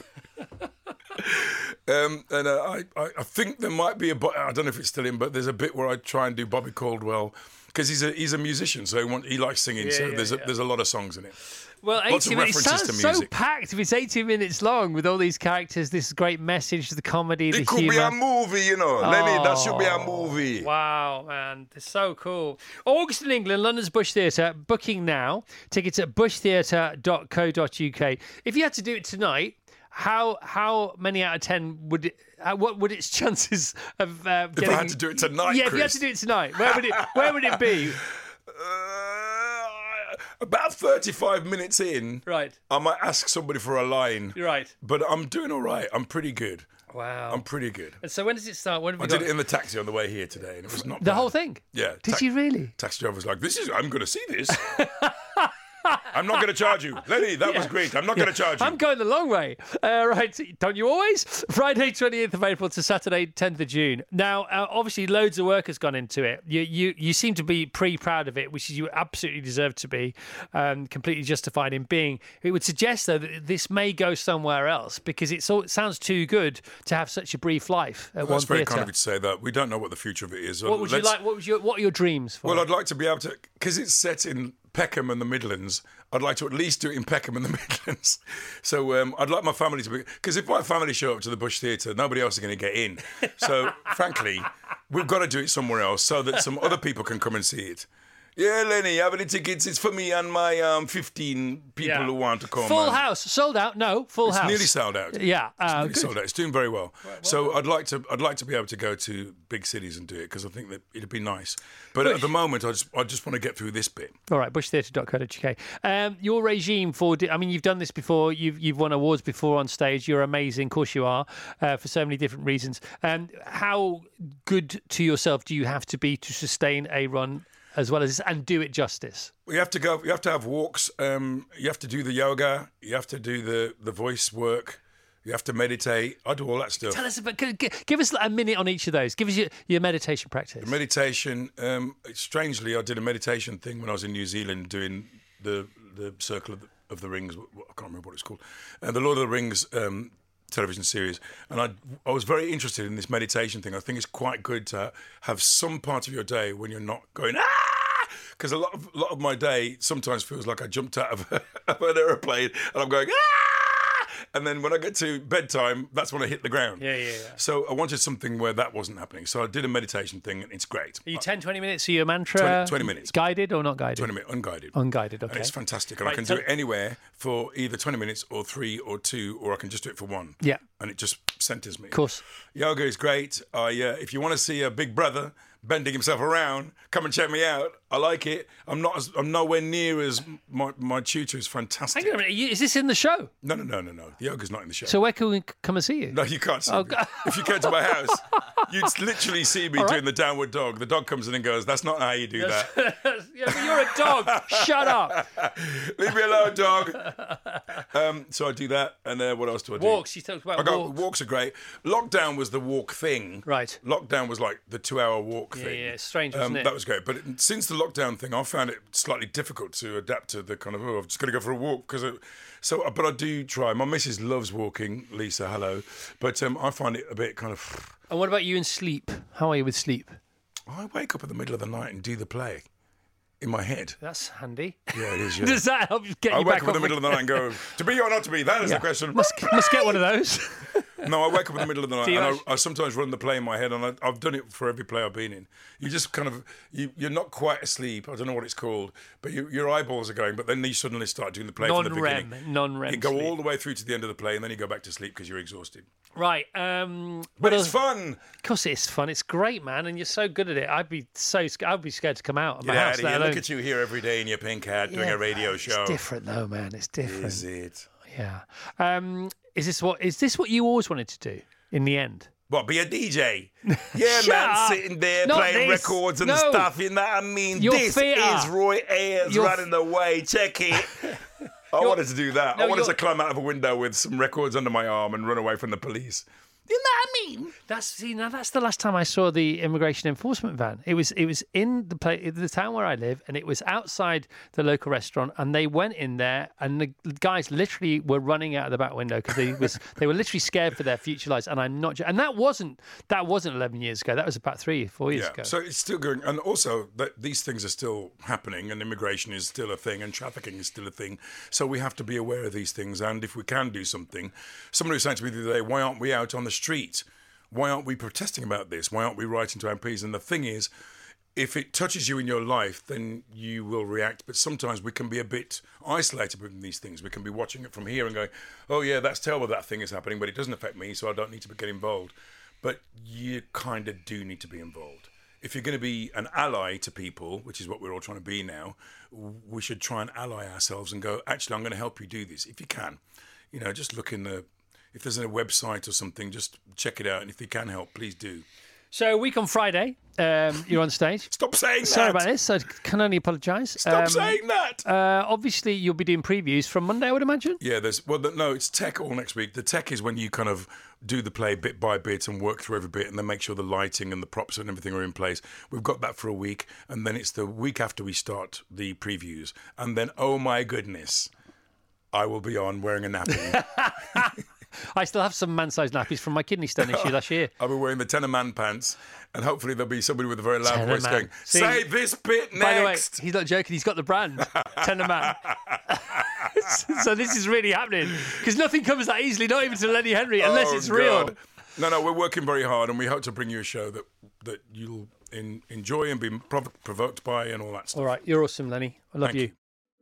I think there might be I don't know if it's still in, but there's a bit where I try and do Bobby Caldwell because he's a musician, so he likes singing. There's a lot of songs in it. Well, 80 minutes, it sounds so packed. If it's 80 minutes long with all these characters, this great message, the comedy, the humour. It could be a movie, Lenny, that should be a movie. Wow, man. It's so cool. August in England, London's Bush Theatre. Booking now. Tickets at bushtheatre.co.uk. If you had to do it tonight, how many out of 10 would it... what would its chances of getting... If I had to do it tonight, yeah, Chris. If you had to do it tonight, where would it be? About 35 minutes in, right, I might ask somebody for a line. Right. But I'm doing all right. I'm pretty good. Wow. I'm pretty good. And so when does it start? I did it in the taxi on the way here today, and it was not the bad. whole thing? Yeah. Did you really? Taxi driver was like, I'm going to see this. I'm not going to charge you. Lenny, that was great. I'm not going to charge you. I'm going the long way. Right, don't you always? Friday, 20th of April to Saturday, 10th of June. Now, obviously, loads of work has gone into it. You seem to be pretty proud of it, which you absolutely deserve to be, completely justified in being. It would suggest, though, that this may go somewhere else because it sounds too good to have such a brief life at one That's very theatre. kind of you to say that. We don't know what the future of it is. What would you like? What are your dreams for? Well, I'd like to be able to, because it's set in Peckham and the Midlands, I'd like to at least do it in Peckham and the Midlands. So I'd like my family to be, because if my family show up to the Bush Theatre, nobody else is going to get in. So frankly, we've got to do it somewhere else so that some other people can come and see it. Yeah, Lenny, have any tickets? It's for me and my 15 people who want to come. Full house, sold out. No, full house. It's nearly sold out. Yeah, it's nearly good. sold out. It's doing very well. So I'd like to be able to go to big cities and do it because I think that it'd be nice. But at the moment, I just want to get through this bit. All right, bushtheatre.co.uk. Your regime for, you've done this before. You've won awards before on stage. You're amazing, of course you are, for so many different reasons. How good to yourself do you have to be to sustain a run as well as this and do it justice? You have to go. You have to have walks. You have to do the yoga. You have to do the voice work. You have to meditate. I do all that stuff. Tell us about. Give us a minute on each of those. Give us your meditation practice. The meditation. Strangely, I did a meditation thing when I was in New Zealand doing the Circle of the Rings. I can't remember what it's called. The Lord of the Rings. Television series, and I was very interested in this meditation thing. I think it's quite good to have some part of your day when you're not going because a lot of my day sometimes feels like I jumped out of an aeroplane and I'm going and then when I get to bedtime, that's when I hit the ground. Yeah. So I wanted something where that wasn't happening. So I did a meditation thing, and it's great. Are you 10, 20 minutes? Are you a mantra? 20 minutes. Guided or not guided? 20 minutes, unguided. Unguided, okay. And it's fantastic. And I can do it anywhere for either 20 minutes or 3 or 2, or I can just do it for 1. Yeah. And it just centres me. Of course. Yoga is great. If you want to see a big brother bending himself around, come and check me out. I like it. I'm nowhere near as my tutor is fantastic. Hang on a minute. Is this in the show? No. The yoga's not in the show. So where can we come and see you? No, you can't see me. If you came to my house, you'd literally see me doing the downward dog. The dog comes in and goes, "That's not how you do that." Yeah, but you're a dog. Shut up. Leave me alone, dog. So I do that, and what else do I do? Walks. You talked about walks are great. Lockdown was the walk thing. Right. Lockdown was like the 2-hour walk thing. Yeah, it's strange, isn't it? That was great. But since the lockdown thing, I found it slightly difficult to adapt to the kind of, I've just got to go for a walk. But I do try. My missus loves walking, Lisa, hello. But I find it a bit kind of... And what about you in sleep? How are you with sleep? I wake up in the middle of the night and do the play in my head. That's handy. Yeah, it is, yeah. Does that help you get you back I wake up in the middle of the night and go, to be or not to be? That is the question. Must get one of those. No, I wake up in the middle of the night and I sometimes run the play in my head, and I've done it for every play I've been in. You just kind of, you're not quite asleep. I don't know what it's called, but your eyeballs are going, but then you suddenly start doing the play from the beginning. Non-REM You go sleep. all the way through to the end of the play, and then you go back to sleep because you're exhausted. Right. But it's fun. Of course it's fun. It's great, man, and you're so good at it. I'd be scared to come out of my Get house. out of here. Look at you here every day in your pink hat doing a radio show. It's different though, man. It's different. Is it? Yeah. Is this what you always wanted to do in the end? What, be a DJ? Yeah, Shut man, up. sitting there Not playing this. records and No. stuff, you know what I mean? Your This theatre. is Roy Ayers running the way. Check it. I wanted to do that. I wanted to climb out of a window with some records under my arm and run away from the police. You know what I mean? That's the last time I saw the immigration enforcement van. It was in the town where I live, and it was outside the local restaurant. And they went in there, and the guys literally were running out of the back window because they were literally scared for their future lives. And I'm not. And that wasn't 11 years ago. That was about 3-4 years ago. So it's still going, and also these things are still happening, and immigration is still a thing, and trafficking is still a thing. So we have to be aware of these things, and if we can do something, somebody was saying to me the other day, why aren't we out on the street? Why aren't we protesting about this? Why aren't we writing to MPs? And the thing is, if it touches you in your life, then you will react. But sometimes we can be a bit isolated with these things. We can be watching it from here and going, oh yeah, that's terrible that thing is happening, but it doesn't affect me, so I don't need to get involved. But you kind of do need to be involved. If you're going to be an ally to people, which is what we're all trying to be now, we should try and ally ourselves and go, actually, I'm going to help you do this, if you can. You know, just look if there's a website or something, just check it out. And if you can help, please do. So, week on Friday, you're on stage. Stop saying that. Sorry about this. I can only apologise. Stop saying that. Obviously, you'll be doing previews from Monday, I would imagine. Yeah, no, it's tech all next week. The tech is when you kind of do the play bit by bit and work through every bit and then make sure the lighting and the props and everything are in place. We've got that for a week, and then it's the week after we start the previews. And then, oh my goodness, I will be on wearing a nappy. I still have some man-sized nappies from my kidney stone issue last year. I'll be wearing the Tenor Man pants, and hopefully there'll be somebody with a very loud Tenor voice Man. going, say this bit next. By the way, he's not joking. He's got the brand, Tenor Man. So this is really happening. Because nothing comes that easily, not even to Lenny Henry, unless it's real. No, we're working very hard, and we hope to bring you a show that you'll enjoy and be provoked by and all that stuff. All right, you're awesome, Lenny. I love you.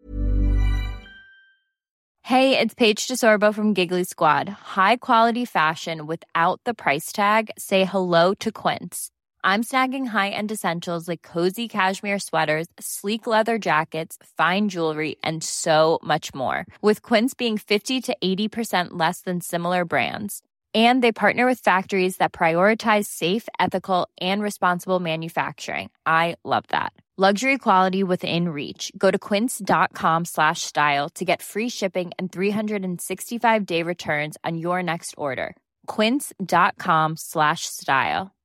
Hey, it's Paige DeSorbo from Giggly Squad. High quality fashion without the price tag. Say hello to Quince. I'm snagging high-end essentials like cozy cashmere sweaters, sleek leather jackets, fine jewelry, and so much more. With Quince being 50 to 80% less than similar brands. And they partner with factories that prioritize safe, ethical, and responsible manufacturing. I love that. Luxury quality within reach. Go to quince.com/style to get free shipping and 365-day returns on your next order. Quince.com/style.